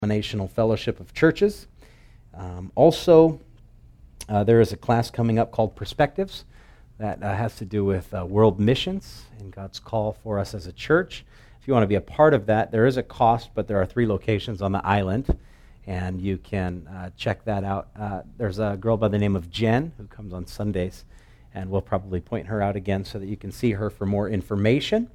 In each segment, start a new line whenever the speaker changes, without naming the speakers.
Denominational Fellowship of Churches. Also, there is a class coming up called Perspectives that has to do with world missions and God's call for us as a church. If you want to be a part of that, there is a cost, but there are 3 locations on the island, and you can check that out. There's a girl by the name of Jen who comes on Sundays, and we'll probably point her out again so that you can see her for more information.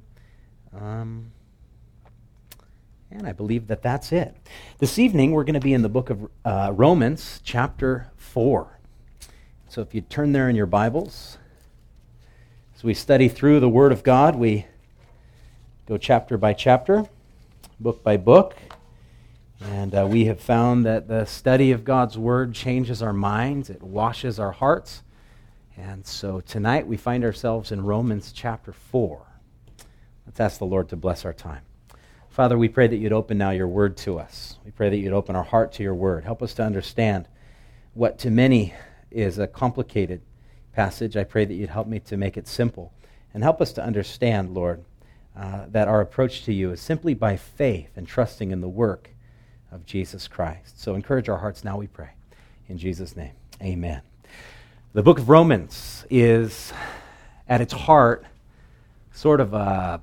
And I believe that that's it. This evening, we're going to be in the book of Romans, chapter 4. So if you turn there in your Bibles, as we study through the Word of God, we go chapter by chapter, book by book, and we have found that the study of God's Word changes our minds, it washes our hearts, and so tonight we find ourselves in Romans chapter 4. Let's ask the Lord to bless our time. Father, we pray that you'd open now your word to us. We pray that you'd open our heart to your word. Help us to understand what to many is a complicated passage. I pray that you'd help me to make it simple. And help us to understand, Lord, that our approach to you is simply by faith and trusting in the work of Jesus Christ. So encourage our hearts now, we pray. In Jesus' name, amen. The book of Romans is, at its heart, sort of a...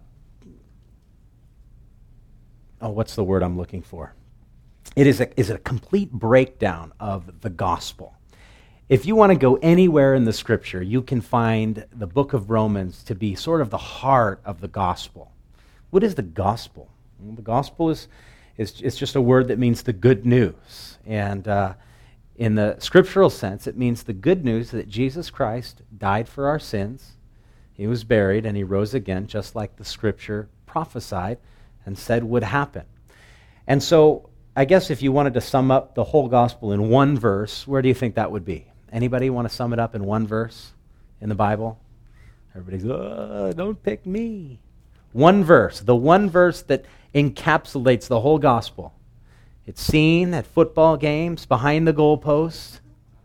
what's the word I'm looking for? It is a complete breakdown of the gospel. If you want to go anywhere in the Scripture, you can find the book of Romans to be sort of the heart of the gospel. What is the gospel? Well, the gospel is just a word that means the good news. And in the scriptural sense, it means the good news that Jesus Christ died for our sins, he was buried, and he rose again, just like the Scripture prophesied and said would happen. And so, I guess if you wanted to sum up the whole gospel in one verse, where do you think that would be? Anybody want to sum it up in one verse in the Bible? Everybody's, don't pick me. One verse, the one verse that encapsulates the whole gospel. It's seen at football games, behind the goalpost.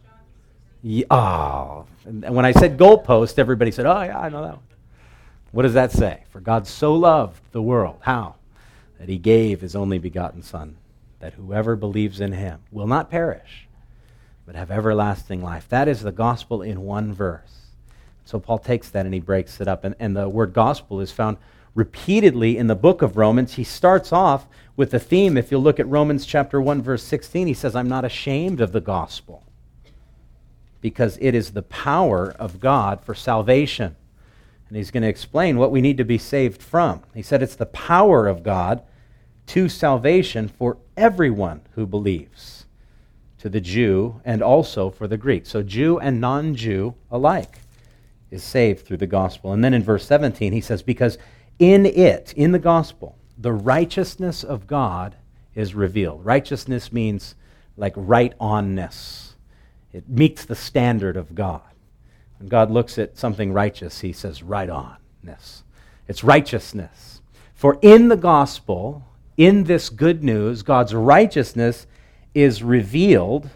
And when I said goalpost, everybody said, oh yeah, I know that one. What does that say? For God so loved the world. How? That he gave his only begotten Son, that whoever believes in him will not perish, but have everlasting life. That is the gospel in one verse. So Paul takes that and he breaks it up. And the word gospel is found repeatedly in the book of Romans. He starts off with the theme. If you look at Romans chapter 1, verse 16, he says, I'm not ashamed of the gospel, because it is the power of God for salvation. And he's going to explain what we need to be saved from. He said it's the power of God to salvation for everyone who believes, to the Jew and also for the Greek. So Jew and non-Jew alike is saved through the gospel. And then in verse 17 he says, because in it, in the gospel, the righteousness of God is revealed. Righteousness means like right-onness. It meets the standard of God. When God looks at something righteous, he says right-onness. It's righteousness. For in the gospel, in this good news, God's righteousness is revealed,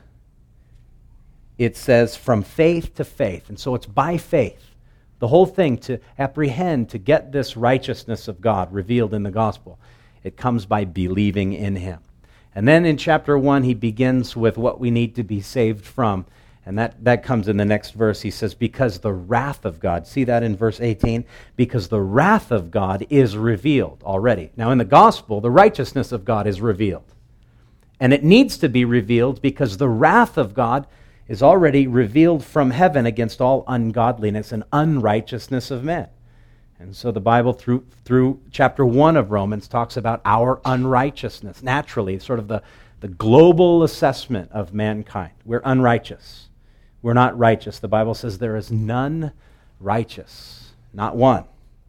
it says, from faith to faith. And so it's by faith. The whole thing, to apprehend, to get this righteousness of God revealed in the gospel, it comes by believing in him. And then in chapter 1, he begins with what we need to be saved from. And that comes in the next verse. He says, because the wrath of God, see that in verse 18? Because the wrath of God is revealed already. Now in the gospel, the righteousness of God is revealed. And it needs to be revealed because the wrath of God is already revealed from heaven against all ungodliness and unrighteousness of men. And so the Bible through chapter 1 of Romans talks about our unrighteousness. Naturally, sort of the global assessment of mankind. We're unrighteous. We're not righteous. The Bible says there is none righteous, not one.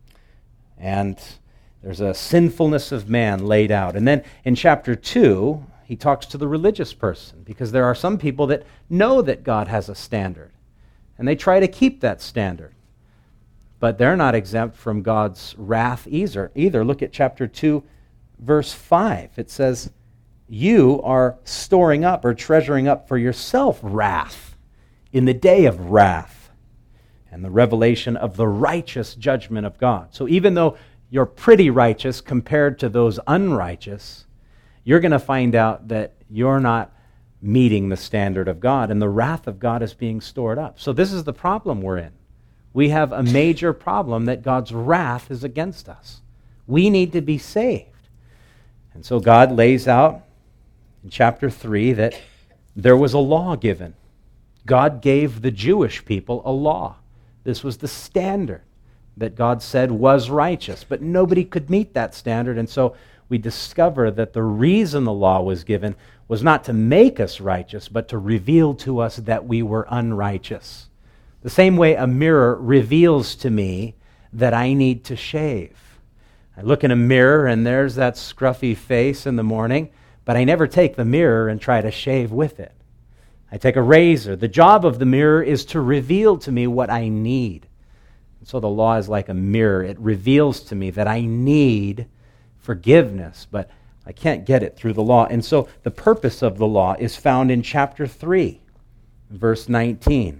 And there's a sinfulness of man laid out. And then in chapter 2, he talks to the religious person, because there are some people that know that God has a standard, and they try to keep that standard. But they're not exempt from God's wrath either. Look at chapter 2, verse 5. It says, you are storing up or treasuring up for yourself wrath in the day of wrath and the revelation of the righteous judgment of God. So even though you're pretty righteous compared to those unrighteous, you're going to find out that you're not meeting the standard of God, and the wrath of God is being stored up. So this is the problem we're in. We have a major problem that God's wrath is against us. We need to be saved. And so God lays out in chapter 3 that there was a law given. God gave the Jewish people a law. This was the standard that God said was righteous, but nobody could meet that standard. And so we discover that the reason the law was given was not to make us righteous, but to reveal to us that we were unrighteous. The same way a mirror reveals to me that I need to shave. I look in a mirror and there's that scruffy face in the morning, but I never take the mirror and try to shave with it. I take a razor. The job of the mirror is to reveal to me what I need. And so the law is like a mirror. It reveals to me that I need forgiveness, but I can't get it through the law. And so the purpose of the law is found in chapter 3, verse 19.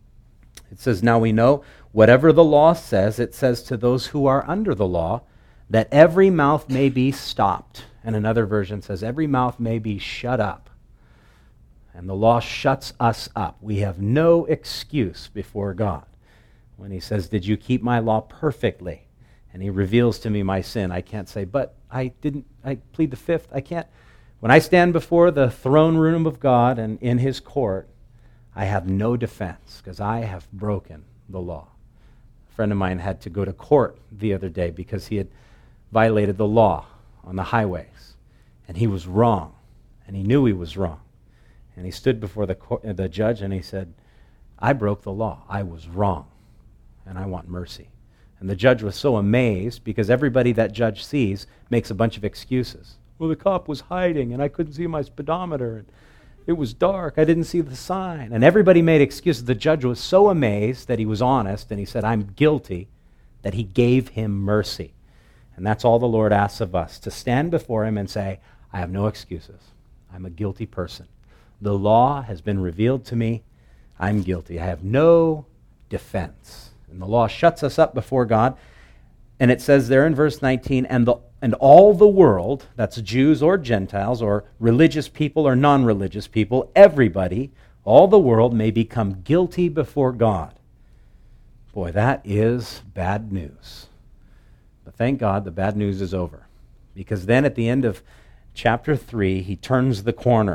It says, "Now we know whatever the law says, it says to those who are under the law, that every mouth may be stopped." And another version says, every mouth may be shut up. And the law shuts us up. We have no excuse before God. When he says, "Did you keep my law perfectly?" and he reveals to me my sin, I can't say, "But I plead the fifth." I can't. When I stand before the throne room of God and in his court, I have no defense because I have broken the law. A friend of mine had to go to court the other day because he had violated the law on the highways. And he was wrong. And he knew he was wrong. And he stood before the judge and he said, "I broke the law. I was wrong. And I want mercy." And the judge was so amazed because everybody that judge sees makes a bunch of excuses. "Well, the cop was hiding and I couldn't see my speedometer. And it was dark. I didn't see the sign." And everybody made excuses. The judge was so amazed that he was honest and he said, "I'm guilty," that he gave him mercy. And that's all the Lord asks of us, to stand before him and say, "I have no excuses. I'm a guilty person. The law has been revealed to me. I'm guilty. I have no defense." And the law shuts us up before God. And it says there in verse 19, and all the world, that's Jews or Gentiles or religious people or non-religious people, everybody, all the world may become guilty before God. Boy, that is bad news. But thank God the bad news is over. Because then at the end of chapter 3, he turns the corner.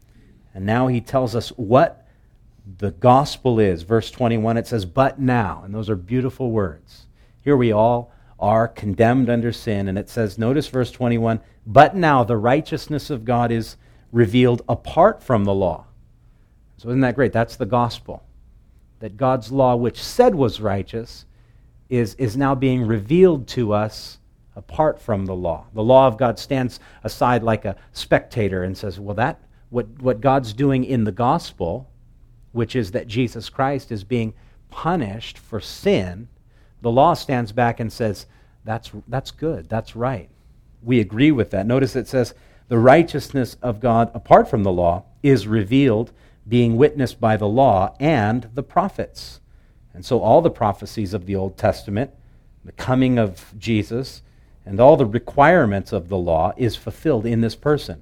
And now he tells us what the gospel is. Verse 21, it says, "But now," and those are beautiful words. Here we all are condemned under sin, and it says, notice verse 21, "But now the righteousness of God is revealed apart from the law." So isn't that great? That's the gospel. That God's law, which said was righteous, is now being revealed to us apart from the law. The law of God stands aside like a spectator and says, well, what God's doing in the gospel, which is that Jesus Christ is being punished for sin, the law stands back and says, that's good, that's right. We agree with that. Notice it says, "The righteousness of God apart from the law is revealed, being witnessed by the law and the prophets." And so all the prophecies of the Old Testament, the coming of Jesus, and all the requirements of the law is fulfilled in this person,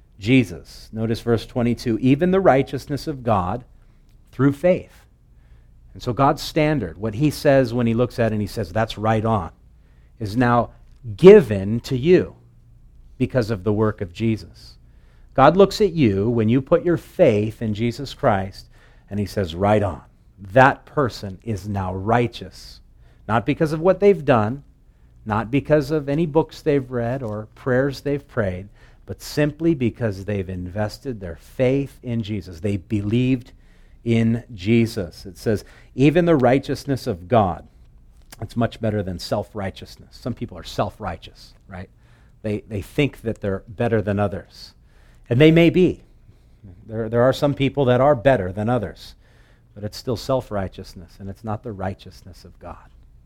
Jesus. Notice verse 22, "Even the righteousness of God through faith." And so God's standard, what he says when he looks at it and he says, "That's right on," is now given to you because of the work of Jesus. God looks at you when you put your faith in Jesus Christ and he says, "Right on. That person is now righteous." Not because of what they've done, not because of any books they've read or prayers they've prayed, but simply because they've invested their faith in Jesus. They believed in Jesus. It says, "Even the righteousness of God." It's much better than self-righteousness. Some people are self-righteous, right? They think that they're better than others. And they may be. There are some people that are better than others. But it's still self-righteousness, and it's not the righteousness of God.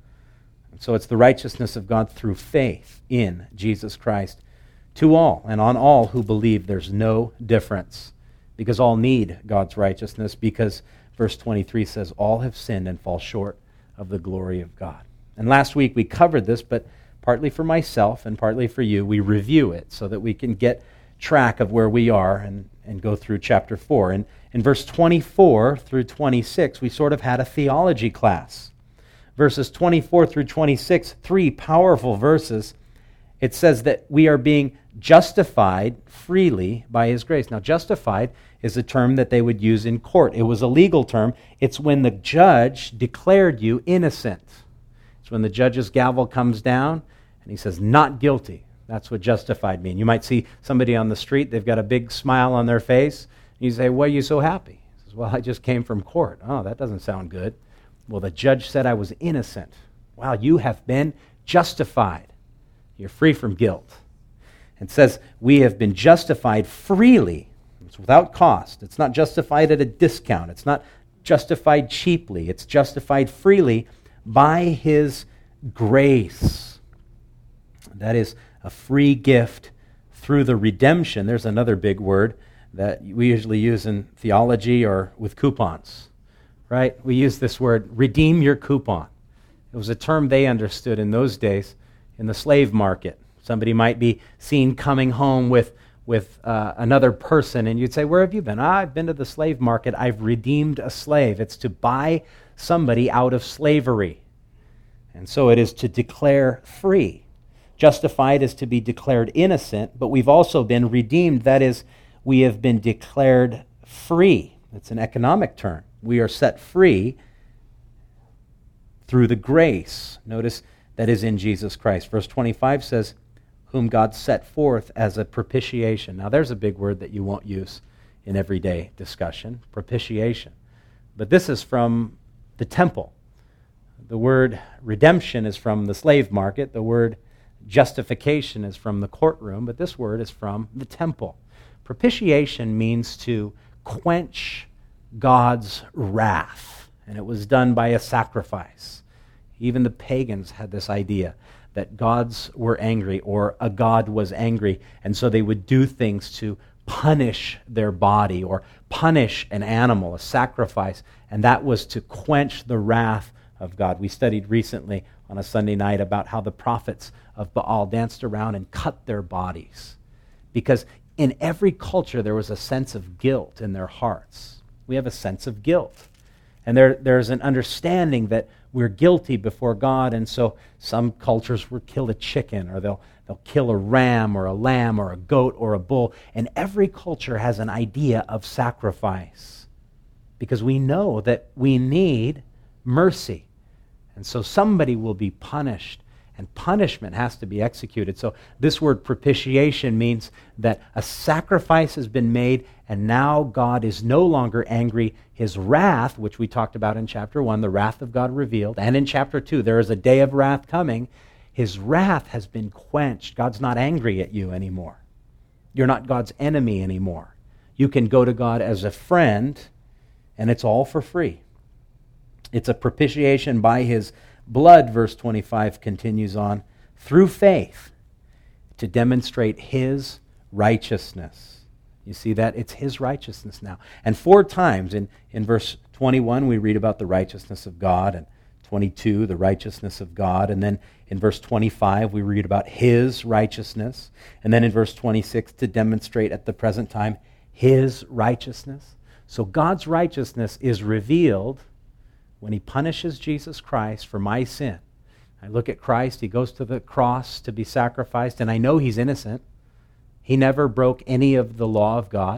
And so it's the righteousness of God through faith in Jesus Christ to all, and on all who believe. There's no difference, because all need God's righteousness, because verse 23 says, "All have sinned and fall short of the glory of God." And last week we covered this, but partly for myself and partly for you, we review it so that we can get track of where we are and go through chapter 4. And in verse 24 through 26, we sort of had a theology class. Verses 24 through 26, 3 powerful verses. It says that we are being justified freely by His grace. Now, justified is a term that they would use in court. It was a legal term. It's when the judge declared you innocent. It's when the judge's gavel comes down and he says, not guilty. That's what justified means. You might see somebody on the street, they've got a big smile on their face. You say, why are you so happy? He says, well, I just came from court. Oh, that doesn't sound good. Well, the judge said I was innocent. Wow, you have been justified. You're free from guilt. It says we have been justified freely. It's without cost. It's not justified at a discount. It's not justified cheaply. It's justified freely by His grace. That is a free gift through the redemption. There's another big word that we usually use in theology or with coupons, right? We use this word, redeem your coupon. It was a term they understood in those days in the slave market. Somebody might be seen coming home with another person, and you'd say, where have you been? I've been to the slave market. I've redeemed a slave. It's to buy somebody out of slavery. And so it is to declare free. Justified is to be declared innocent, but we've also been redeemed. That is, we have been declared free. It's an economic term. We are set free through the grace. Notice that is in Jesus Christ. Verse 25 says, whom God set forth as a propitiation. Now there's a big word that you won't use in everyday discussion, propitiation. But this is from the temple. The word redemption is from the slave market. The word justification is from the courtroom, but this word is from the temple. Propitiation means to quench God's wrath, and it was done by a sacrifice. Even the pagans had this idea that gods were angry or a god was angry, and so they would do things to punish their body or punish an animal, a sacrifice, and that was to quench the wrath of God. We studied recently on a Sunday night about how the prophets of Baal danced around and cut their bodies, because in every culture there was a sense of guilt in their hearts. We have a sense of guilt. And there's an understanding that we're guilty before God, and so some cultures will kill a chicken, or they'll kill a ram or a lamb or a goat or a bull. And every culture has an idea of sacrifice, because we know that we need mercy. And so somebody will be punished, and punishment has to be executed. So this word propitiation means that a sacrifice has been made, and now God is no longer angry. His wrath, which we talked about in chapter 1, the wrath of God revealed, and in chapter 2, there is a day of wrath coming. His wrath has been quenched. God's not angry at you anymore. You're not God's enemy anymore. You can go to God as a friend, and it's all for free. It's a propitiation by His blood, verse 25 continues on, through faith to demonstrate His righteousness. You see that? It's His righteousness now. And 4 times in verse 21 we read about the righteousness of God, and 22 the righteousness of God, and then in verse 25 we read about His righteousness, and then in verse 26 to demonstrate at the present time His righteousness. So God's righteousness is revealed when He punishes Jesus Christ for my sin. I look at Christ, He goes to the cross to be sacrificed, and I know He's innocent. He never broke any of the law of God,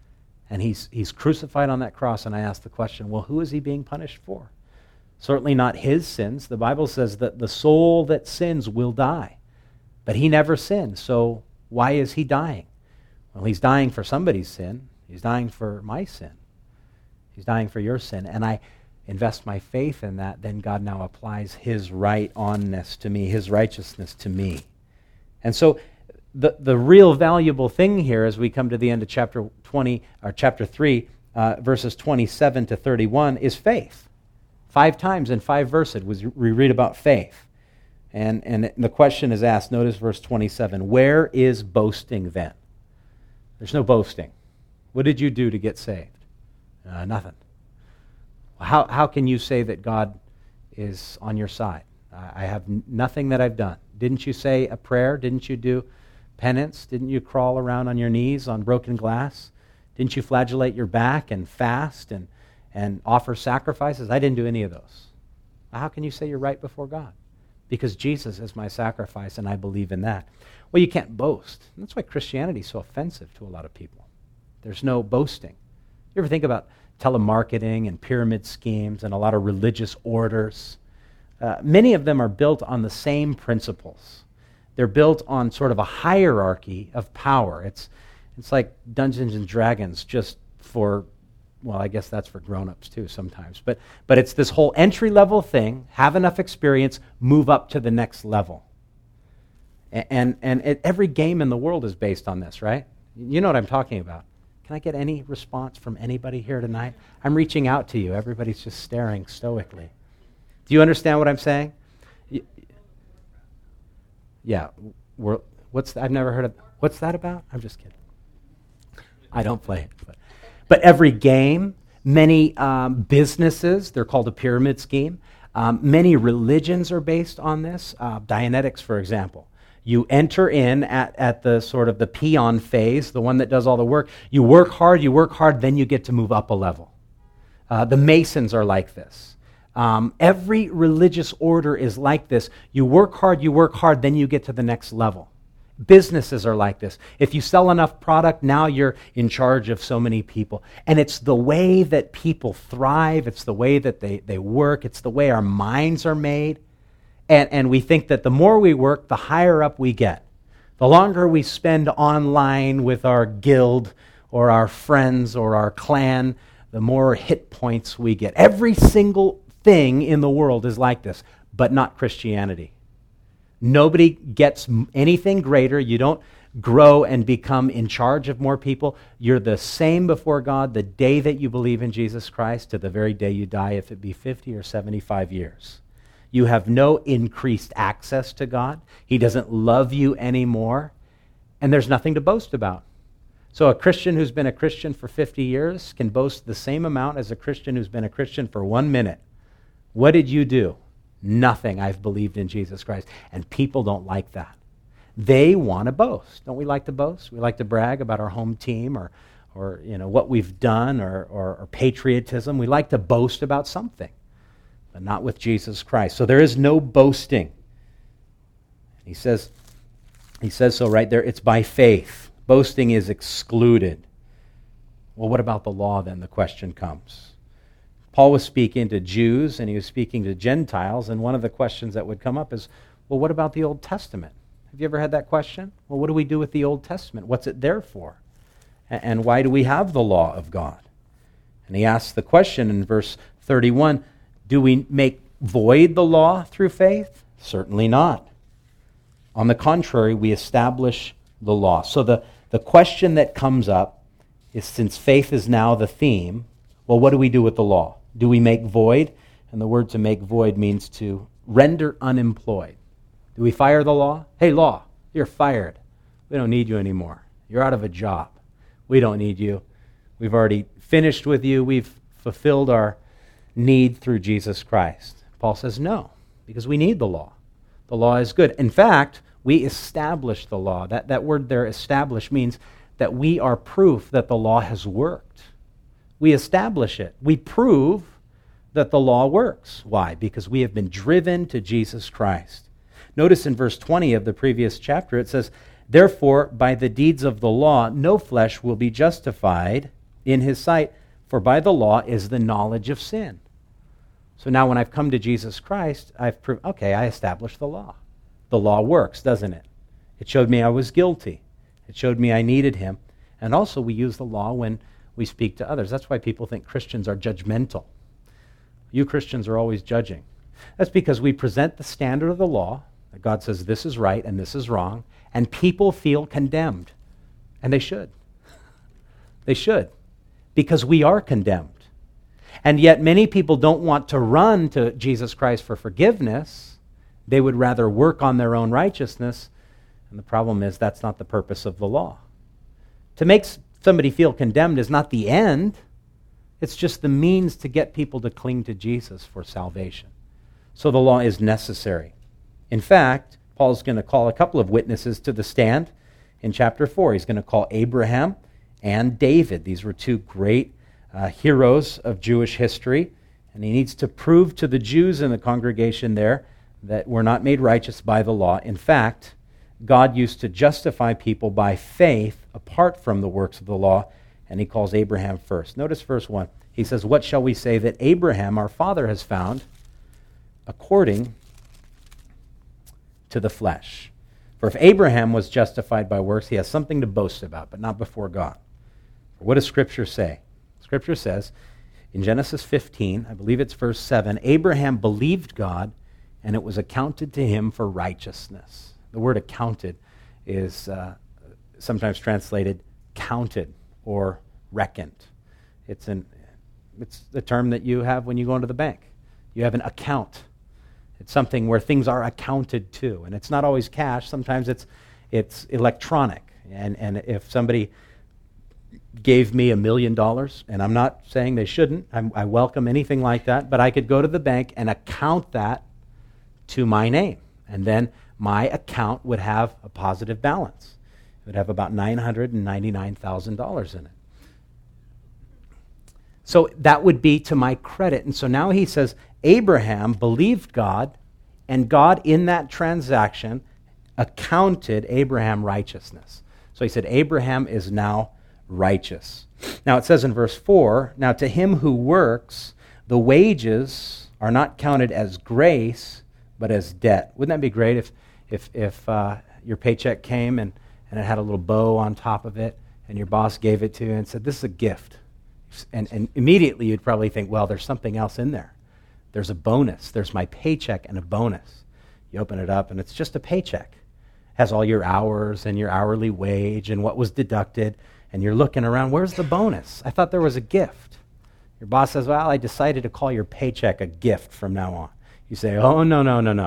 and He's crucified on that cross, and I ask the question, well, who is He being punished for? Certainly not His sins. The Bible says that the soul that sins will die, but He never sinned, so why is He dying? Well, He's dying for somebody's sin. He's dying for my sin. He's dying for your sin, and I invest my faith in that, then God now applies His right onness to me, His righteousness to me. And so the real valuable thing here as we come to the end of chapter 20 or chapter 3, verses 27 to 31 is faith. 5 times in 5 verses we read about faith. And the question is asked, notice verse 27, where is boasting then? There's no boasting. What did you do to get saved? Nothing. How can you say that God is on your side? I have nothing that I've done. Didn't you say a prayer? Didn't you do penance? Didn't you crawl around on your knees on broken glass? Didn't you flagellate your back and fast and offer sacrifices? I didn't do any of those. How can you say you're right before God? Because Jesus is my sacrifice, and I believe in that. Well, you can't boast. And that's why Christianity is so offensive to a lot of people. There's no boasting. You ever think about telemarketing and pyramid schemes and a lot of religious orders? Many of them are built on the same principles. They're built on sort of a hierarchy of power. It's like Dungeons and Dragons just for, well, I guess that's for grown-ups too sometimes. But it's this whole entry-level thing, have enough experience, move up to the next level. And every game in the world is based on this, right? You know what I'm talking about. Can I get any response from anybody here tonight? I'm reaching out to you. Everybody's just staring stoically. Do you understand what I'm saying? Yeah. I've never heard of. What's that about? I'm just kidding. I don't play it. But every game, many businesses, they're called a pyramid scheme. Many religions are based on this. Dianetics, for example. You enter in at the sort of the peon phase, the one that does all the work. You work hard, then you get to move up a level. The Masons are like this. Every religious order is like this. You work hard, then you get to the next level. Businesses are like this. If you sell enough product, now you're in charge of so many people. And it's the way that people thrive. It's the way that they work. It's the way our minds are made. And we think that the more we work, the higher up we get. The longer we spend online with our guild or our friends or our clan, the more hit points we get. Every single thing in the world is like this, but not Christianity. Nobody gets anything greater. You don't grow and become in charge of more people. You're the same before God the day that you believe in Jesus Christ to the very day you die, if it be 50 or 75 years. You have no increased access to God. He doesn't love you anymore, and there's nothing to boast about. So a Christian who's been a Christian for 50 years can boast the same amount as a Christian who's been a Christian for 1 minute. What did you do? Nothing. I've believed in Jesus Christ. And people don't like that. They want to boast. Don't we like to boast? We like to brag about our home team or what we've done or patriotism. We like to boast about something, but not with Jesus Christ. So there is no boasting. He says so right there. It's by faith. Boasting is excluded. Well, what about the law then? The question comes. Paul was speaking to Jews and he was speaking to Gentiles, and one of the questions that would come up is, well, what about the Old Testament? Have you ever had that question? Well, what do we do with the Old Testament? What's it there for? And why do we have the law of God? And he asks the question in verse 31, do we make void the law through faith? Certainly not. On the contrary, we establish the law. So the question that comes up is, since faith is now the theme, well, what do we do with the law? Do we make void? And the word to make void means to render unemployed. Do we fire the law? Hey, law, you're fired. We don't need you anymore. You're out of a job. We don't need you. We've already finished with you. We've fulfilled our need through Jesus Christ. Paul says no, because we need the law. The law is good. In fact, we establish the law. That word there, establish, means that we are proof that the law has worked. We establish it. We prove that the law works. Why? Because we have been driven to Jesus Christ. Notice in verse 20 of the previous chapter, it says, therefore, by the deeds of the law, no flesh will be justified in his sight, for by the law is the knowledge of sin. So now when I've come to Jesus Christ, I've proved, okay, I established the law. The law works, doesn't it? It showed me I was guilty. It showed me I needed him. And also we use the law when we speak to others. That's why people think Christians are judgmental. You Christians are always judging. That's because we present the standard of the law, that God says this is right and this is wrong, and people feel condemned. And they should. They should. Because we are condemned. And yet many people don't want to run to Jesus Christ for forgiveness. They would rather work on their own righteousness. And the problem is that's not the purpose of the law. To make somebody feel condemned is not the end. It's just the means to get people to cling to Jesus for salvation. So the law is necessary. In fact, Paul's going to call a couple of witnesses to the stand in chapter 4. He's going to call Abraham and David. These were two great heroes of Jewish history. And he needs to prove to the Jews in the congregation there that we're not made righteous by the law. In fact, God used to justify people by faith apart from the works of the law, and he calls Abraham first. Notice verse 1. He says, "What shall we say that Abraham, our father, has found according to the flesh? For if Abraham was justified by works, he has something to boast about, but not before God." What does Scripture say? Scripture says in Genesis 15, I believe it's verse 7, Abraham believed God, and it was accounted to him for righteousness. The word accounted is sometimes translated counted or reckoned. It's the term that you have when you go into the bank. You have an account. It's something where things are accounted to. And it's not always cash. Sometimes it's electronic. And if somebody gave me $1 million, and I'm not saying they shouldn't, I welcome anything like that, but I could go to the bank and account that to my name. And then my account would have a positive balance. It would have about $999,000 in it. So that would be to my credit. And so now he says, Abraham believed God, and God in that transaction accounted Abraham righteousness. So he said, Abraham is now righteous. Now it says in verse 4, "Now to him who works, the wages are not counted as grace, but as debt." Wouldn't that be great if your paycheck came and it had a little bow on top of it, and your boss gave it to you and said, "This is a gift." And immediately you'd probably think, well, there's something else in there. There's a bonus. There's my paycheck and a bonus. You open it up, and it's just a paycheck. It has all your hours and your hourly wage and what was deducted, and you're looking around, where's the bonus? I thought there was a gift. Your boss says, well, I decided to call your paycheck a gift from now on. You say, oh, no.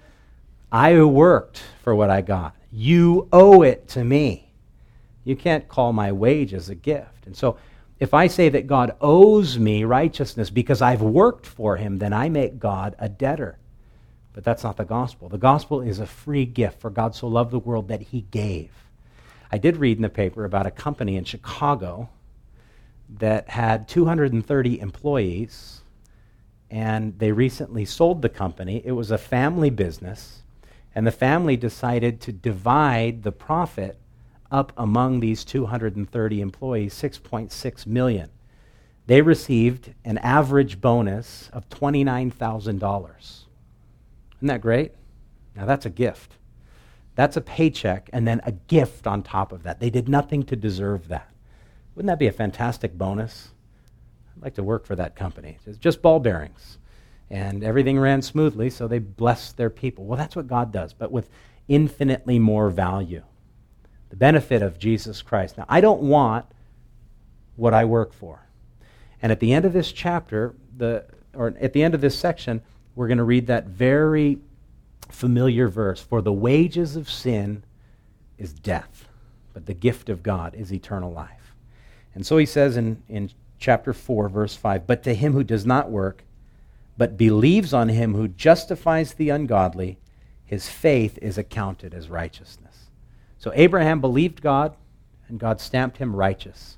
I worked for what I got. You owe it to me. You can't call my wages a gift. And so if I say that God owes me righteousness because I've worked for him, then I make God a debtor. But that's not the gospel. The gospel is a free gift, for God so loved the world that he gave. I did read in the paper about a company in Chicago that had 230 employees, and they recently sold the company. It was a family business, and the family decided to divide the profit up among these 230 employees, $6.6 million. They received an average bonus of $29,000. Isn't that great? Now that's a gift. That's a paycheck and then a gift on top of that. They did nothing to deserve that. Wouldn't that be a fantastic bonus? I'd like to work for that company. It's just ball bearings. And everything ran smoothly, so they blessed their people. Well, that's what God does, but with infinitely more value. The benefit of Jesus Christ. Now, I don't want what I work for. And at the end of this chapter, or at the end of this section, we're going to read that very familiar verse. For the wages of sin is death, but the gift of God is eternal life. And so he says in chapter 4, verse 5, "But to him who does not work, but believes on him who justifies the ungodly, his faith is accounted as righteousness." So Abraham believed God, and God stamped him righteous.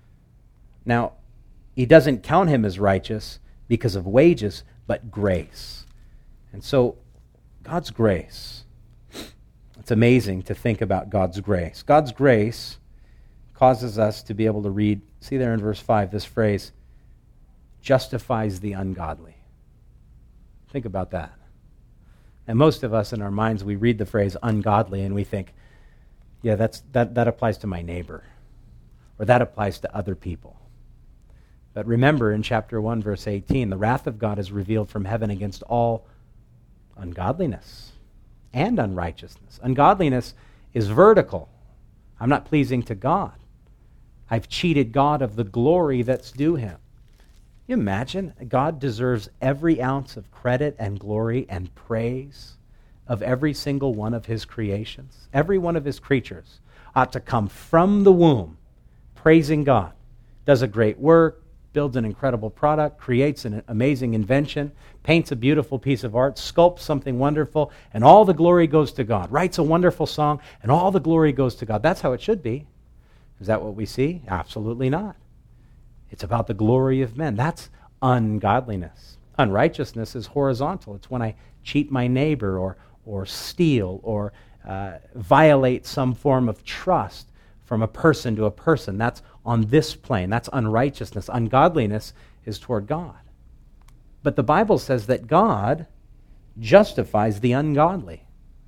Now, he doesn't count him as righteous because of wages, but grace. And so, God's grace. It's amazing to think about God's grace. God's grace causes us to be able to read, see there in verse 5, this phrase, justifies the ungodly. Think about that. And most of us in our minds, we read the phrase ungodly and we think, yeah, that applies to my neighbor, or that applies to other people. But remember in chapter 1, verse 18, the wrath of God is revealed from heaven against all ungodliness and unrighteousness. Ungodliness is vertical. I'm not pleasing to God. I've cheated God of the glory that's due him. You imagine? God deserves every ounce of credit and glory and praise of every single one of his creations. Every one of his creatures ought to come from the womb praising God. Does a great work, builds an incredible product, creates an amazing invention, paints a beautiful piece of art, sculpts something wonderful, and all the glory goes to God. Writes a wonderful song, and all the glory goes to God. That's how it should be. Is that what we see? Absolutely not. It's about the glory of men. That's ungodliness. Unrighteousness is horizontal. It's when I cheat my neighbor or steal or violate some form of trust from a person to a person. That's on this plane. That's unrighteousness. Ungodliness is toward God. But the Bible says that God justifies the ungodly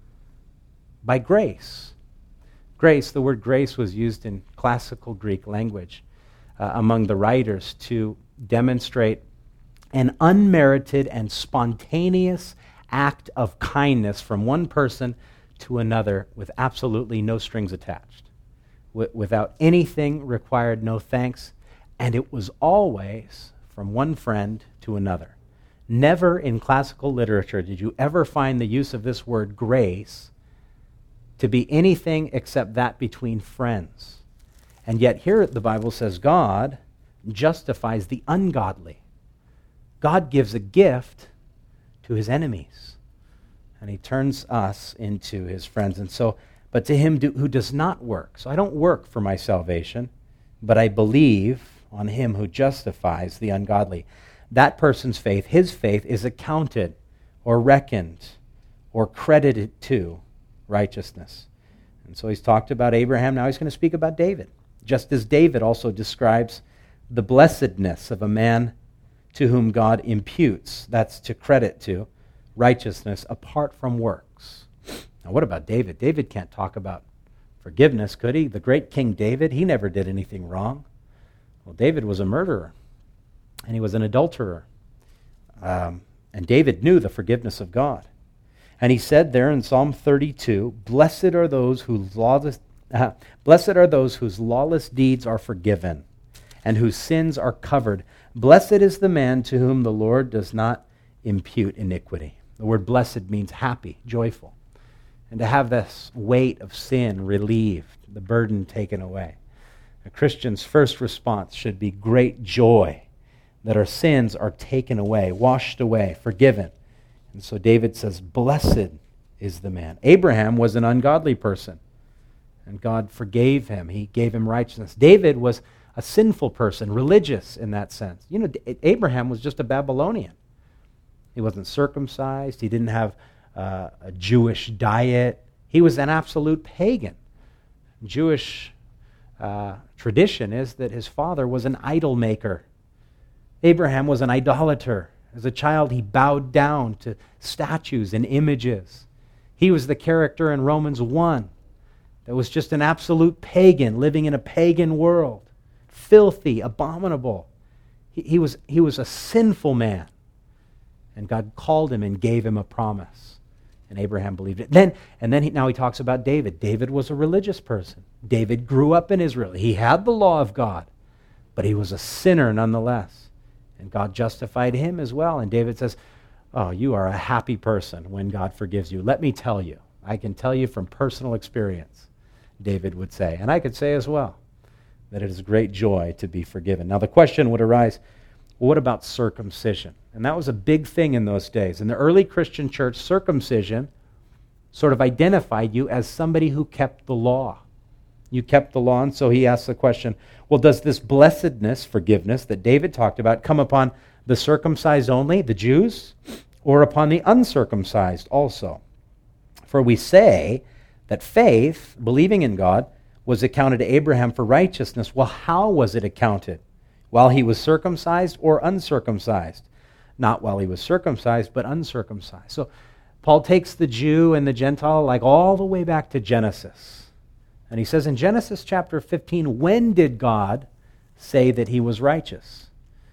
by grace. Grace, the word grace was used in classical Greek language among the writers to demonstrate an unmerited and spontaneous act of kindness from one person to another with absolutely no strings attached, without anything required, no thanks, and it was always from one friend to another. Never in classical literature did you ever find the use of this word grace to be anything except that between friends. And yet here the Bible says God justifies the ungodly. God gives a gift to his enemies, and he turns us into his friends. And so, but to him who does not work. So I don't work for my salvation, but I believe on him who justifies the ungodly. That person's faith, his faith, is accounted or reckoned or credited to righteousness. And so he's talked about Abraham. Now he's going to speak about David. Just as David also describes the blessedness of a man to whom God imputes, that's to credit to, righteousness apart from works. Now what about David? David can't talk about forgiveness, could he? The great King David, he never did anything wrong. Well, David was a murderer, and he was an adulterer. And David knew the forgiveness of God. And he said there in Psalm 32, blessed are those whose lawless deeds are forgiven, and whose sins are covered. Blessed is the man to whom the Lord does not impute iniquity. The word blessed means happy, joyful. And to have this weight of sin relieved, the burden taken away. A Christian's first response should be great joy that our sins are taken away, washed away, forgiven. And so David says, blessed is the man. Abraham was an ungodly person, and God forgave him. He gave him righteousness. David was a sinful person, religious in that sense. You know, Abraham was just a Babylonian. He wasn't circumcised. He didn't have a Jewish diet. He was an absolute pagan. Jewish tradition is that his father was an idol maker. Abraham was an idolater. As a child, he bowed down to statues and images. He was the character in Romans 1 that was just an absolute pagan, living in a pagan world. Filthy, abominable. He was a sinful man. And God called him and gave him a promise. And Abraham believed it. Now he talks about David. David was a religious person. David grew up in Israel. He had the law of God, but he was a sinner nonetheless. And God justified him as well. And David says, oh, you are a happy person when God forgives you. Let me tell you. I can tell you from personal experience, David would say. And I could say as well that it is great joy to be forgiven. Now the question would arise, well, what about circumcision? And that was a big thing in those days. In the early Christian church, circumcision sort of identified you as somebody who kept the law. You kept the law, and so he asks the question, well, does this blessedness, forgiveness, that David talked about come upon the circumcised only, the Jews, or upon the uncircumcised also? For we say that faith, believing in God, was accounted to Abraham for righteousness. Well, how was it accounted? While he was circumcised or uncircumcised? Not while he was circumcised, but uncircumcised. So Paul takes the Jew and the Gentile like all the way back to Genesis. And he says in Genesis chapter 15, when did God say that he was righteous?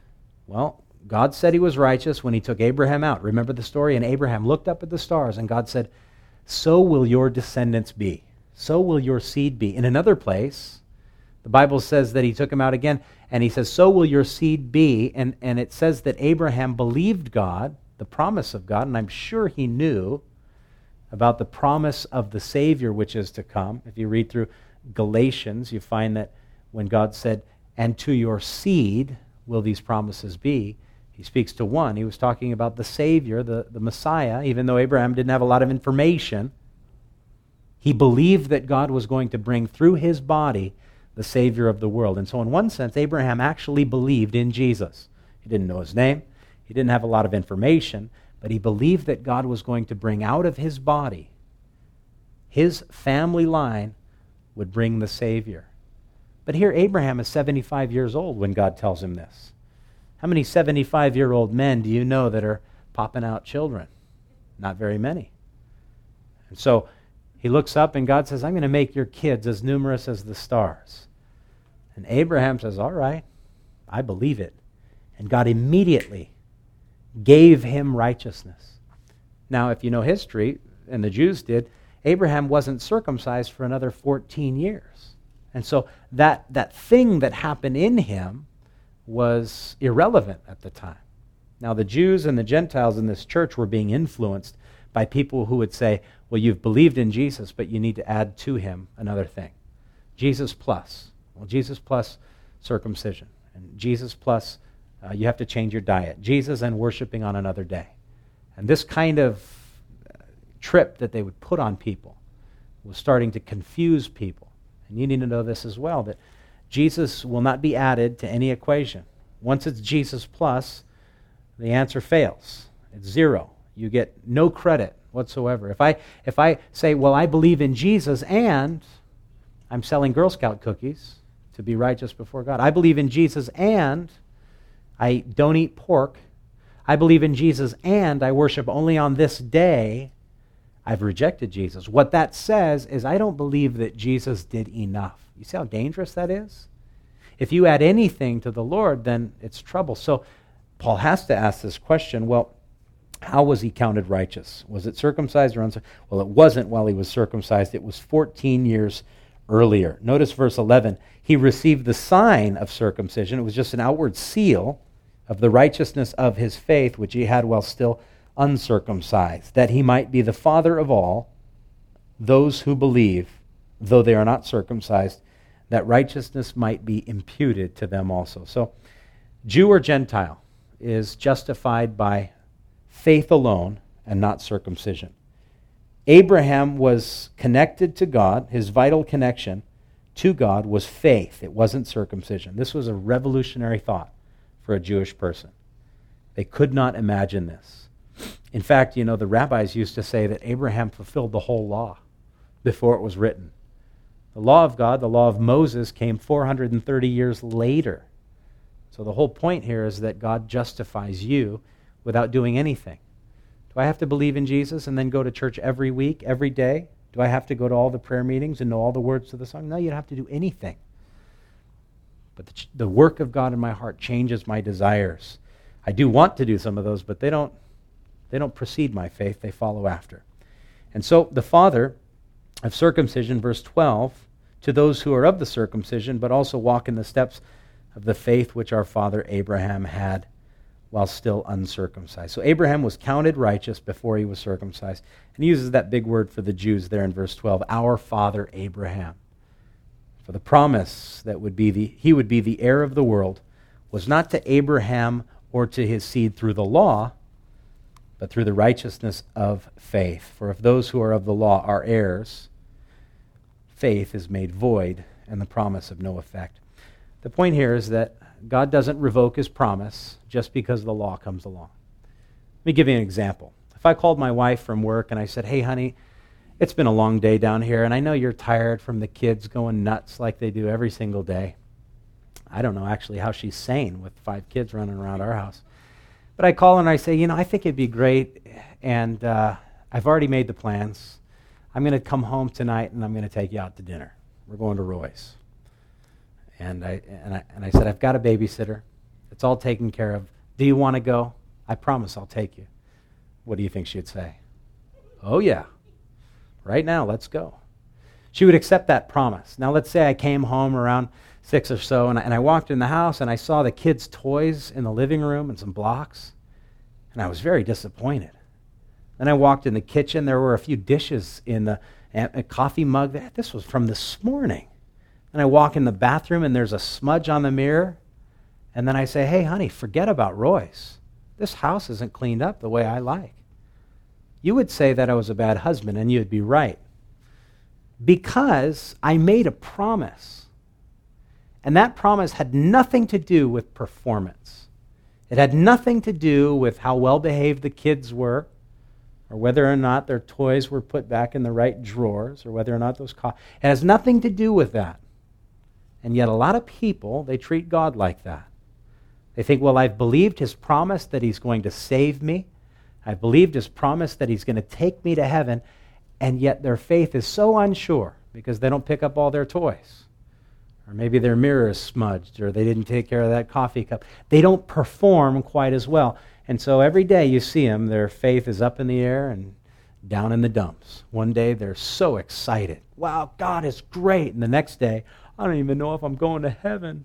Well, God said he was righteous when he took Abraham out. Remember the story? And Abraham looked up at the stars, and God said, so will your descendants be. So will your seed be. In another place, the Bible says that he took him out again, and he says, so will your seed be. And it says that Abraham believed God, the promise of God, and I'm sure he knew about the promise of the Savior which is to come. If you read through Galatians, you find that when God said, and to your seed, will these promises be? He speaks to one. He was talking about the Savior, the Messiah. Even though Abraham didn't have a lot of information, he believed that God was going to bring through his body the Savior of the world. And so in one sense, Abraham actually believed in Jesus. He didn't know his name. He didn't have a lot of information, but he believed that God was going to bring out of his body, his family line would bring the Savior. But here Abraham is 75 years old when God tells him this. How many 75-year-old men do you know that are popping out children? Not very many. And so he looks up and God says, I'm going to make your kids as numerous as the stars. And Abraham says, all right, I believe it. And God immediately gave him righteousness. Now, if you know history, and the Jews did, Abraham wasn't circumcised for another 14 years. And so that thing that happened in him was irrelevant at the time. Now, the Jews and the Gentiles in this church were being influenced by people who would say, well, you've believed in Jesus, but you need to add to him another thing. Jesus plus. Well, Jesus plus circumcision. And Jesus plus you have to change your diet. Jesus and worshiping on another day. And this kind of trip that they would put on people was starting to confuse people. And you need to know this as well, that Jesus will not be added to any equation. Once it's Jesus plus, the answer fails. It's zero. You get no credit whatsoever. If I say, well, I believe in Jesus and I'm selling Girl Scout cookies to be righteous before God. I believe in Jesus and I don't eat pork. I believe in Jesus and I worship only on this day. I've rejected Jesus. What that says is I don't believe that Jesus did enough. You see how dangerous that is? If you add anything to the Lord, then it's trouble. So Paul has to ask this question, well, how was he counted righteous? Was it circumcised or uncircumcised? Well, it wasn't while he was circumcised. It was 14 years earlier. Notice verse 11. He received the sign of circumcision. It was just an outward seal of the righteousness of his faith, which he had while still uncircumcised, that he might be the father of all those who believe, though they are not circumcised, that righteousness might be imputed to them also. So, Jew or Gentile is justified by faith alone and not circumcision. Abraham was connected to God. His vital connection to God was faith. It wasn't circumcision. This was a revolutionary thought for a Jewish person. They could not imagine this. In fact, the rabbis used to say that Abraham fulfilled the whole law before it was written. The law of God, the law of Moses, came 430 years later. So the whole point here is that God justifies you without doing anything. Do I have to believe in Jesus and then go to church every week, every day? Do I have to go to all the prayer meetings and know all the words to the song? No, you don't have to do anything. But the work of God in my heart changes my desires. I do want to do some of those, but they don't precede my faith. They follow after. And so the father of circumcision, verse 12, to those who are of the circumcision, but also walk in the steps of the faith which our father Abraham had while still uncircumcised. So Abraham was counted righteous before he was circumcised. And he uses that big word for the Jews there in verse 12, our father Abraham. For the promise that he would be the heir of the world was not to Abraham or to his seed through the law, but through the righteousness of faith. For if those who are of the law are heirs, faith is made void and the promise of no effect. The point here is that God doesn't revoke his promise just because the law comes along. Let me give you an example. If I called my wife from work and I said, hey, honey, it's been a long day down here, and I know you're tired from the kids going nuts like they do every single day. I don't know actually how she's sane with 5 kids running around our house. But I call and I say, I think it'd be great, and I've already made the plans. I'm going to come home tonight, and I'm going to take you out to dinner. We're going to Roy's. And I said, I've got a babysitter. It's all taken care of. Do you want to go? I promise I'll take you. What do you think she'd say? Oh, yeah. Right now, let's go. She would accept that promise. Now, let's say I came home around 6 or so, and I walked in the house, and I saw the kids' toys in the living room and some blocks, and I was very disappointed. Then I walked in the kitchen. There were a few dishes in a coffee mug. This was from this morning. And I walk in the bathroom, and there's a smudge on the mirror, And then I say, hey, honey, forget about Royce. This house isn't cleaned up the way I like. You would say that I was a bad husband, and you'd be right. Because I made a promise. And that promise had nothing to do with performance. It had nothing to do with how well-behaved the kids were, or whether or not their toys were put back in the right drawers, or whether or not those it has nothing to do with that. And yet a lot of people, they treat God like that. They think, well, I've believed his promise that he's going to save me. I've believed his promise that he's going to take me to heaven. And yet their faith is so unsure because they don't pick up all their toys. Or maybe their mirror is smudged, or they didn't take care of that coffee cup. They don't perform quite as well. And so every day you see them, their faith is up in the air and down in the dumps. One day they're so excited. Wow, God is great. And the next day, I don't even know if I'm going to heaven.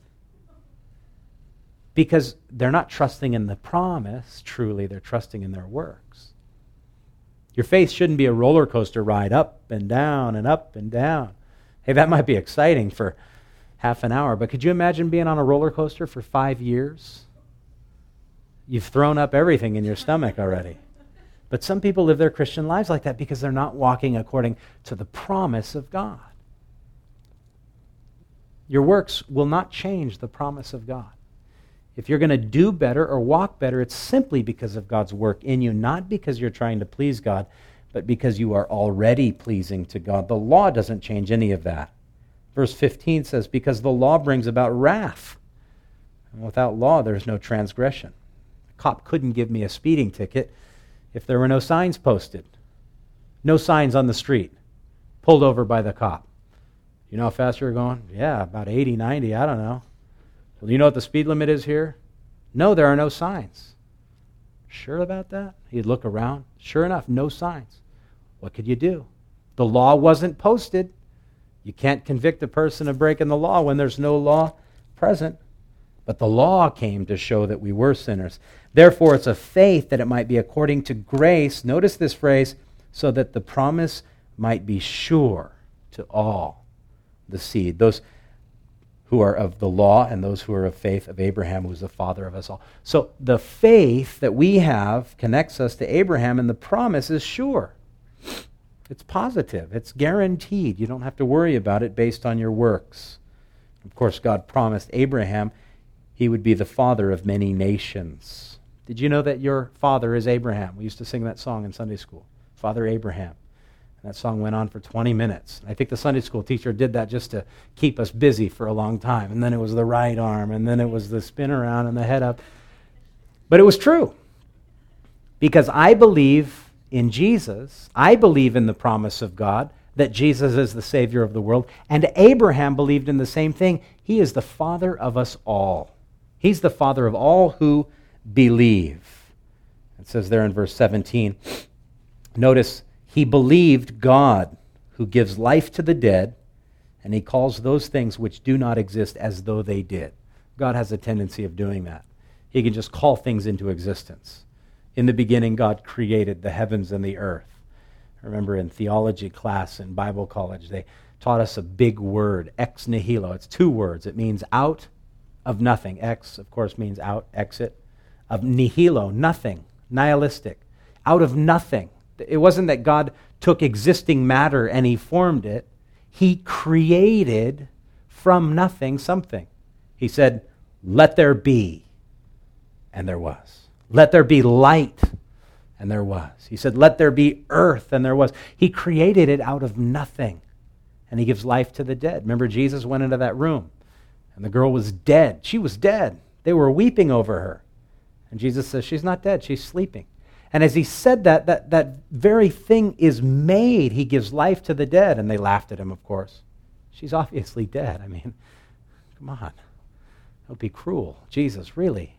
Because they're not trusting in the promise, truly, they're trusting in their works. Your faith shouldn't be a roller coaster ride up and down and up and down. Hey, that might be exciting for half an hour, but could you imagine being on a roller coaster for 5 years? You've thrown up everything in your stomach already. But some people live their Christian lives like that because they're not walking according to the promise of God. Your works will not change the promise of God. If you're going to do better or walk better, it's simply because of God's work in you, not because you're trying to please God, but because you are already pleasing to God. The law doesn't change any of that. Verse 15 says, because the law brings about wrath. And without law, there's no transgression. A cop couldn't give me a speeding ticket if there were no signs posted. No signs on the street. Pulled over by the cop. You know how fast you were going? Yeah, about 80, 90, I don't know. Well, do you know what the speed limit is here? No, there are no signs. Sure about that? He'd look around. Sure enough, no signs. What could you do? The law wasn't posted. You can't convict a person of breaking the law when there's no law present. But the law came to show that we were sinners. Therefore, it's of faith that it might be according to grace. Notice this phrase, so that the promise might be sure to all the seed. Those who are of the law and those who are of faith of Abraham, who is the father of us all. So the faith that we have connects us to Abraham, and the promise is sure. It's positive. It's guaranteed. You don't have to worry about it based on your works. Of course, God promised Abraham he would be the father of many nations. Did you know that your father is Abraham? We used to sing that song in Sunday school, Father Abraham. That song went on for 20 minutes. I think the Sunday school teacher did that just to keep us busy for a long time. And then it was the right arm, and then it was the spin around and the head up. But it was true. Because I believe in Jesus. I believe in the promise of God that Jesus is the Savior of the world. And Abraham believed in the same thing. He is the father of us all. He's the father of all who believe. It says there in verse 17, notice, he believed God, who gives life to the dead, and he calls those things which do not exist as though they did. God has a tendency of doing that. He can just call things into existence. In the beginning, God created the heavens and the earth. I remember in theology class in Bible college, they taught us a big word, ex nihilo. It's 2 words. It means out of nothing. Ex, of course, means out, exit. Of nihilo, nothing, nihilistic, out of nothing. It wasn't that God took existing matter and he formed it. He created from nothing something. He said, let there be, and there was. Let there be light, and there was. He said, let there be earth, and there was. He created it out of nothing, and he gives life to the dead. Remember, Jesus went into that room, and the girl was dead. She was dead. They were weeping over her. And Jesus says, she's not dead, she's sleeping. And as he said that very thing is made. He gives life to the dead. And they laughed at him, of course. She's obviously dead. I mean, come on. Don't be cruel. Jesus, really?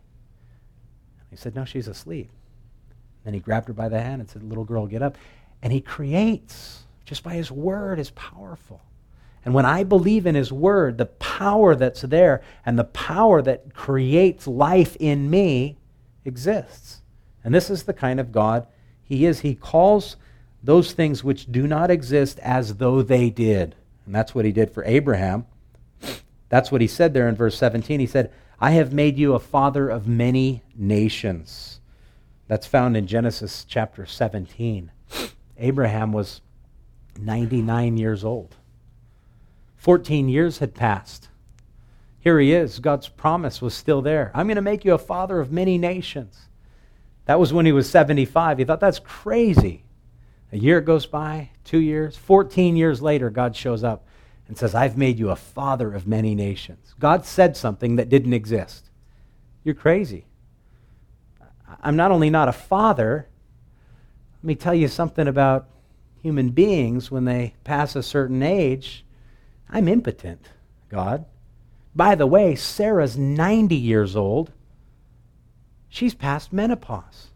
He said, no, she's asleep. Then he grabbed her by the hand and said, little girl, get up. And he creates. Just by his word is powerful. And when I believe in his word, the power that's there and the power that creates life in me exists. And this is the kind of God he is. He calls those things which do not exist as though they did. And that's what he did for Abraham. That's what he said there in verse 17. He said, I have made you a father of many nations. That's found in Genesis chapter 17. Abraham was 99 years old. 14 years had passed. Here he is. God's promise was still there. I'm going to make you a father of many nations. That was when he was 75. He thought, that's crazy. A year goes by, 2 years, 14 years later, God shows up and says, I've made you a father of many nations. God said something that didn't exist. You're crazy. I'm not only not a father, let me tell you something about human beings when they pass a certain age. I'm impotent, God. By the way, Sarah's 90 years old. She's past menopause.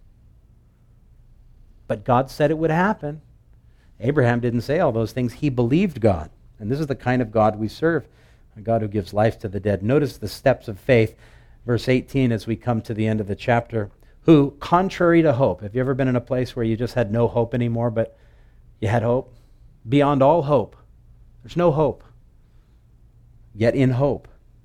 But God said it would happen. Abraham didn't say all those things. He believed God. And this is the kind of God we serve, a God who gives life to the dead. Notice the steps of faith. Verse 18 as we come to the end of the chapter. Who, contrary to hope, have you ever been in a place where you just had no hope anymore, but you had hope? Beyond all hope. There's no hope. Yet in hope,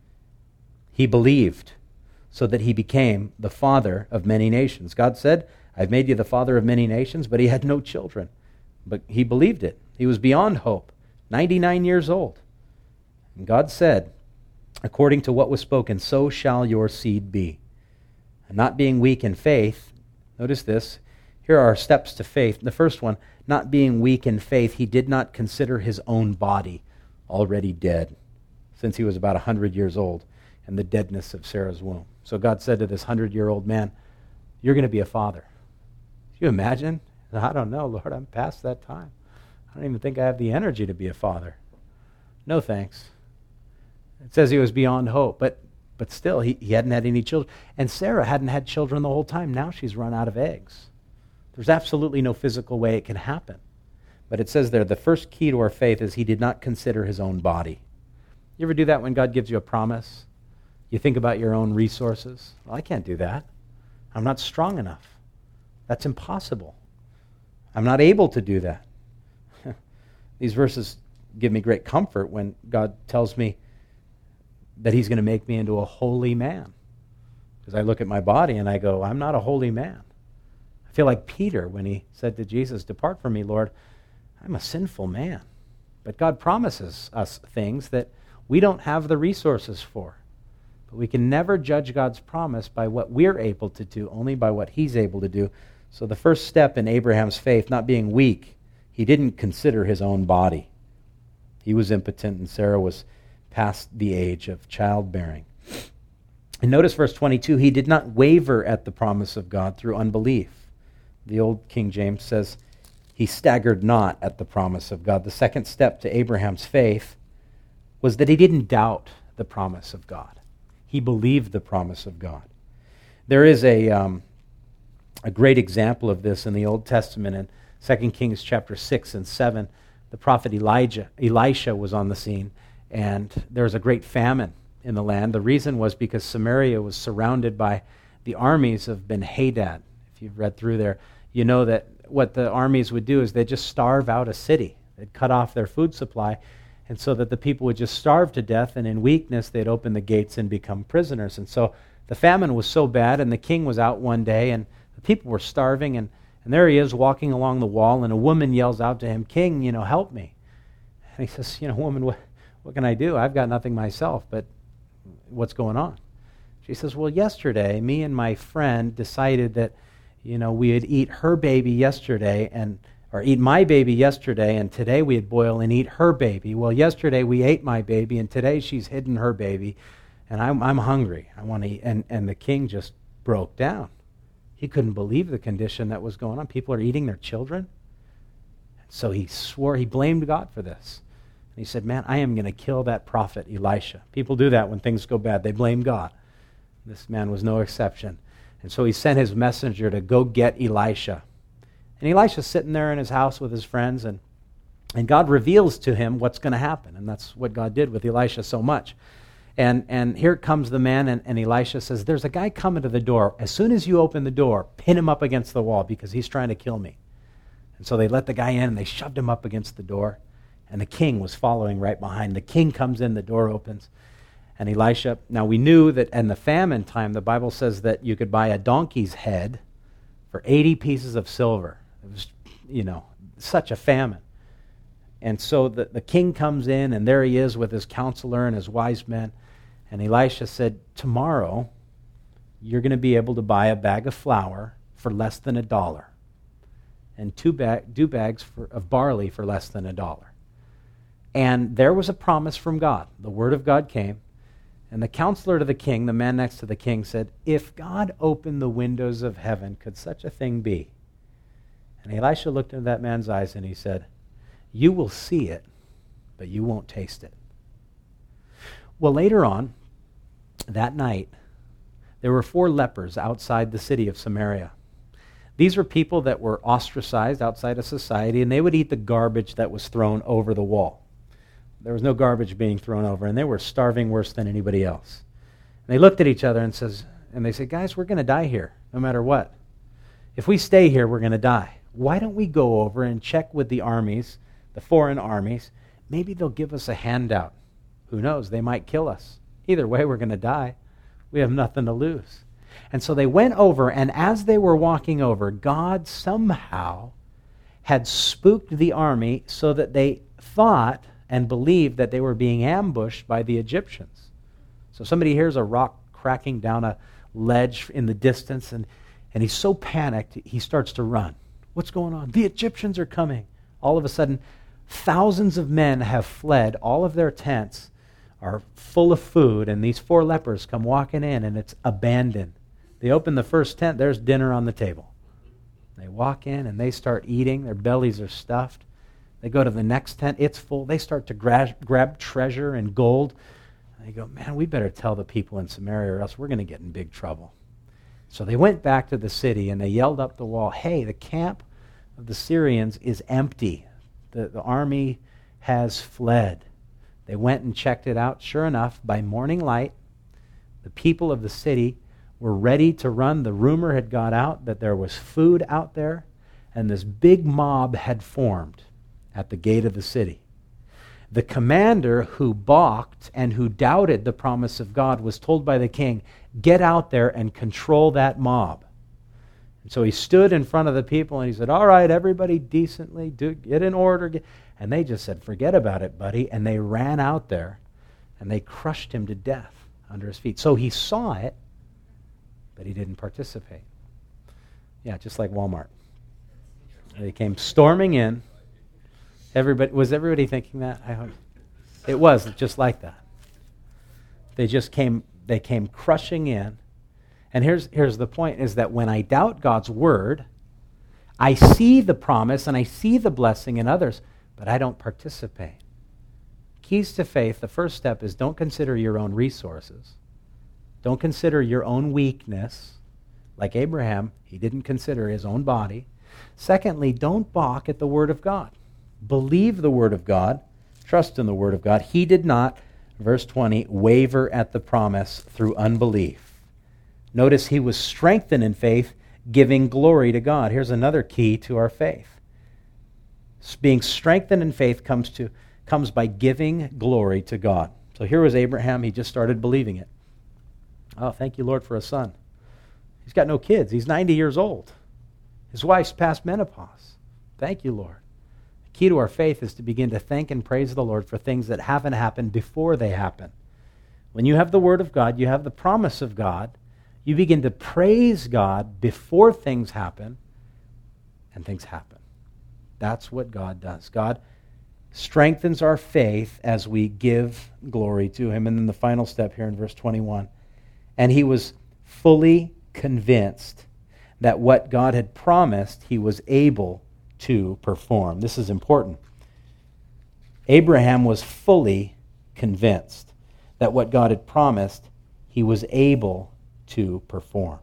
he believed, so that he became the father of many nations. God said, I've made you the father of many nations, but he had no children. But he believed it. He was beyond hope, 99 years old. And God said, according to what was spoken, so shall your seed be. And not being weak in faith, notice this, here are our steps to faith. The first one, not being weak in faith, he did not consider his own body already dead, since he was about 100 years old, and the deadness of Sarah's womb. So God said to this 100-year-old man, you're going to be a father. Can you imagine? I don't know, Lord, I'm past that time. I don't even think I have the energy to be a father. No thanks. It says he was beyond hope, but still, he hadn't had any children. And Sarah hadn't had children the whole time. Now she's run out of eggs. There's absolutely no physical way it can happen. But it says there, the first key to our faith is he did not consider his own body. You ever do that when God gives you a promise? You think about your own resources. Well, I can't do that. I'm not strong enough. That's impossible. I'm not able to do that. These verses give me great comfort when God tells me that he's going to make me into a holy man. Because I look at my body and I go, I'm not a holy man. I feel like Peter when he said to Jesus, depart from me, Lord, I'm a sinful man. But God promises us things that we don't have the resources for. But we can never judge God's promise by what we're able to do, only by what he's able to do. So the first step in Abraham's faith, not being weak, he didn't consider his own body. He was impotent and Sarah was past the age of childbearing. And notice verse 22, he did not waver at the promise of God through unbelief. The old King James says, he staggered not at the promise of God. The second step to Abraham's faith was that he didn't doubt the promise of God. He believed the promise of God. There is a great example of this in the Old Testament in 2 Kings chapter 6 and 7. The prophet Elisha was on the scene, and there was a great famine in the land. The reason was because Samaria was surrounded by the armies of Ben-Hadad. If you've read through there, you know that what the armies would do is they'd just starve out a city. They'd cut off their food supply, and so that the people would just starve to death, and in weakness they'd open the gates and become prisoners. And so the famine was so bad, and the king was out one day, and the people were starving, and there he is walking along the wall, and a woman yells out to him, King, help me. And he says, woman, what can I do? I've got nothing myself, but what's going on? She says, well, yesterday, me and my friend decided that, we'd eat her baby yesterday, or eat my baby yesterday, and today we'd boil and eat her baby. Well, yesterday we ate my baby, and today she's hidden her baby, and I'm hungry. I want to eat. And the king just broke down. He couldn't believe the condition that was going on. People are eating their children. So he swore, he blamed God for this. And he said, man, I am going to kill that prophet Elisha. People do that when things go bad. They blame God. This man was no exception. And so he sent his messenger to go get Elisha. And Elisha's sitting there in his house with his friends, and God reveals to him what's going to happen. And that's what God did with Elisha so much. And here comes the man, and Elisha says, there's a guy coming to the door. As soon as you open the door, pin him up against the wall because he's trying to kill me. And so they let the guy in, and they shoved him up against the door. And the king was following right behind. The king comes in, the door opens. And Elisha, now we knew that in the famine time, the Bible says that you could buy a donkey's head for 80 pieces of silver. It was, such a famine. And so the king comes in, and there he is with his counselor and his wise men. And Elisha said, tomorrow you're going to be able to buy a bag of flour for less than $1, and two bags of barley for less than $1. And there was a promise from God. The word of God came, and the counselor to the king, the man next to the king, said, if God opened the windows of heaven, could such a thing be? And Elisha looked into that man's eyes and he said, you will see it, but you won't taste it. Well, later on, that night, there were 4 lepers outside the city of Samaria. These were people that were ostracized outside of society, and they would eat the garbage that was thrown over the wall. There was no garbage being thrown over, and they were starving worse than anybody else. And they looked at each other and they said, guys, we're going to die here, no matter what. If we stay here, we're going to die. Why don't we go over and check with the armies, the foreign armies? Maybe they'll give us a handout. Who knows? They might kill us. Either way, we're going to die. We have nothing to lose. And so they went over, and as they were walking over, God somehow had spooked the army so that they thought and believed that they were being ambushed by the Egyptians. So somebody hears a rock cracking down a ledge in the distance, and he's so panicked, he starts to run. What's going on? The Egyptians are coming. All of a sudden, thousands of men have fled. All of their tents are full of food, and these 4 lepers come walking in, and it's abandoned. They open the first tent, there's dinner on the table. They walk in, and they start eating. Their bellies are stuffed. They go to the next tent, it's full. They start to grab treasure and gold. And they go, man, we better tell the people in Samaria or else we're going to get in big trouble. So they went back to the city, and they yelled up the wall, hey, the camp of the Syrians is empty. The army has fled. They went and checked it out. Sure enough, by morning light, the people of the city were ready to run. The rumor had got out that there was food out there, and this big mob had formed at the gate of the city. The commander who balked and who doubted the promise of God was told by the king, get out there and control that mob. And so he stood in front of the people and he said, all right, everybody decently, get in order. And they just said, forget about it, buddy. And they ran out there and they crushed him to death under his feet. So he saw it, but he didn't participate. Yeah, just like Walmart. They came storming in. Was everybody thinking that? I hope. It was just like that. They came crushing in. And here's the point, is that when I doubt God's word, I see the promise and I see the blessing in others, but I don't participate. Keys to faith, the first step is don't consider your own resources. Don't consider your own weakness. Like Abraham, he didn't consider his own body. Secondly, don't balk at the word of God. Believe the word of God. Trust in the word of God. He did not, verse 20, waver at the promise through unbelief. Notice he was strengthened in faith, giving glory to God. Here's another key to our faith. Being strengthened in faith comes by giving glory to God. So here was Abraham. He just started believing it. Oh, thank you, Lord, for a son. He's got no kids. He's 90 years old. His wife's past menopause. Thank you, Lord. The key to our faith is to begin to thank and praise the Lord for things that haven't happened before they happen. When you have the word of God, you have the promise of God, you begin to praise God before things happen, and things happen. That's what God does. God strengthens our faith as we give glory to him. And then the final step here in verse 21. And he was fully convinced that what God had promised, he was able to perform. This is important. Abraham was fully convinced that what God had promised, he was able to perform.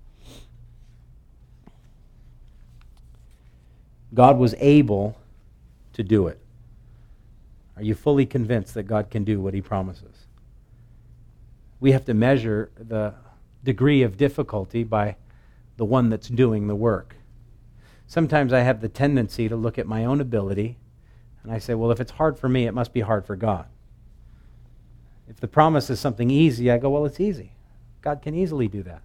God was able to do it. Are you fully convinced that God can do what he promises? We have to measure the degree of difficulty by the one that's doing the work. Sometimes I have the tendency to look at my own ability and I say, well, if it's hard for me, it must be hard for God. If the promise is something easy, I go, well, it's easy. God can easily do that.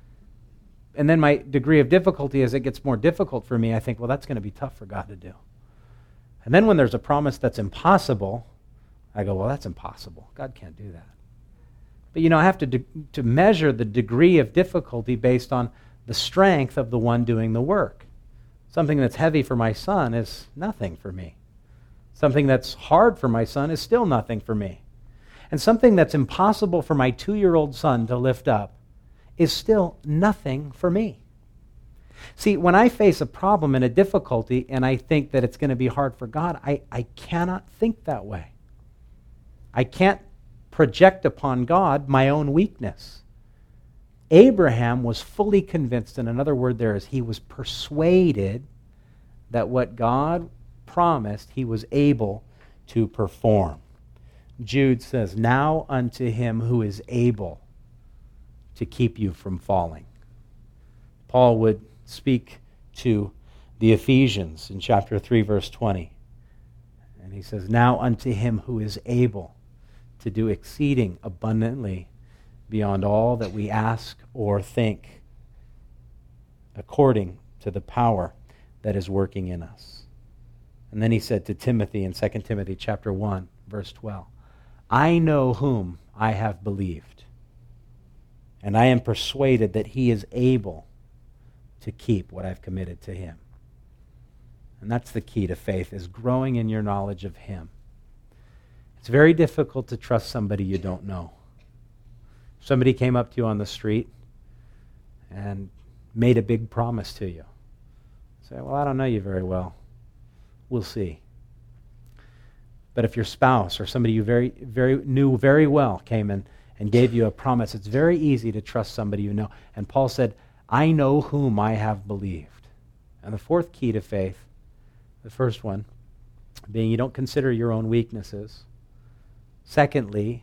And then my degree of difficulty, as it gets more difficult for me, I think, well, that's going to be tough for God to do. And then when there's a promise that's impossible, I go, well, that's impossible. God can't do that. But, I have to measure the degree of difficulty based on the strength of the one doing the work. Something that's heavy for my son is nothing for me. Something that's hard for my son is still nothing for me. And something that's impossible for my 2-year-old son to lift up is still nothing for me. See, when I face a problem and a difficulty and I think that it's going to be hard for God, I cannot think that way. I can't project upon God my own weakness. Abraham was fully convinced, and another word there is he was persuaded that what God promised he was able to perform. Jude says, now unto him who is able to keep you from falling. Paul would speak to the Ephesians in chapter 3, verse 20. And he says, now unto him who is able to do exceeding abundantly beyond all that we ask or think, according to the power that is working in us. And then he said to Timothy in 2 Timothy chapter 1, verse 12, I know whom I have believed, and I am persuaded that he is able to keep what I've committed to him. And that's the key to faith, is growing in your knowledge of him. It's very difficult to trust somebody you don't know. Somebody came up to you on the street and made a big promise to you. Say, well, I don't know you very well. We'll see. But if your spouse or somebody you knew very well came in and gave you a promise, it's very easy to trust somebody you know. And Paul said, I know whom I have believed. And the fourth key to faith, the first one, being you don't consider your own weaknesses. Secondly,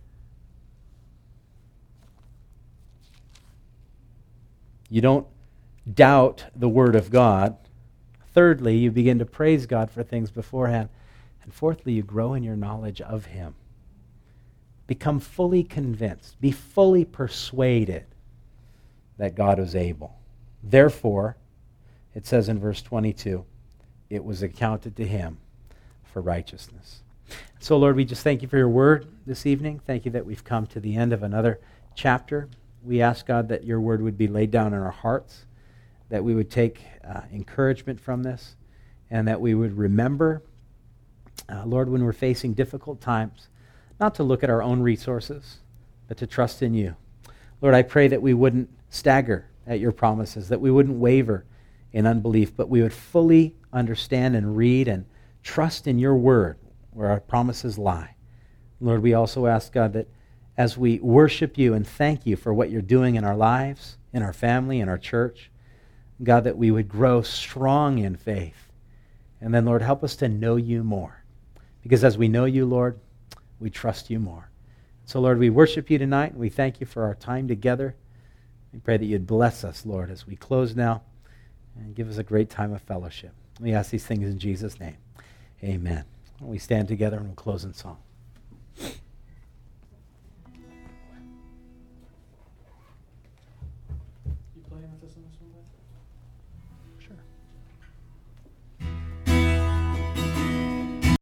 you don't doubt the Word of God. Thirdly, you begin to praise God for things beforehand. And fourthly, you grow in your knowledge of him. Become fully convinced. Be fully persuaded that God is able. Therefore, it says in verse 22, it was accounted to him for righteousness. So, Lord, we just thank you for your word this evening. Thank you that we've come to the end of another chapter. We ask, God, that your word would be laid down in our hearts, that we would take encouragement from this, and that we would remember, Lord, when we're facing difficult times, not to look at our own resources, but to trust in you. Lord, I pray that we wouldn't stagger at your promises, that we wouldn't waver in unbelief, but we would fully understand and read and trust in your word where our promises lie. Lord, we also ask, God, that as we worship you and thank you for what you're doing in our lives, in our family, in our church, God, that we would grow strong in faith. And then, Lord, help us to know you more. Because as we know you, Lord, we trust you more. So, Lord, we worship you tonight, and we thank you for our time together. We pray that you'd bless us, Lord, as we close now, and give us a great time of fellowship. We ask these things in Jesus' name. Amen. We stand together and we'll close in song.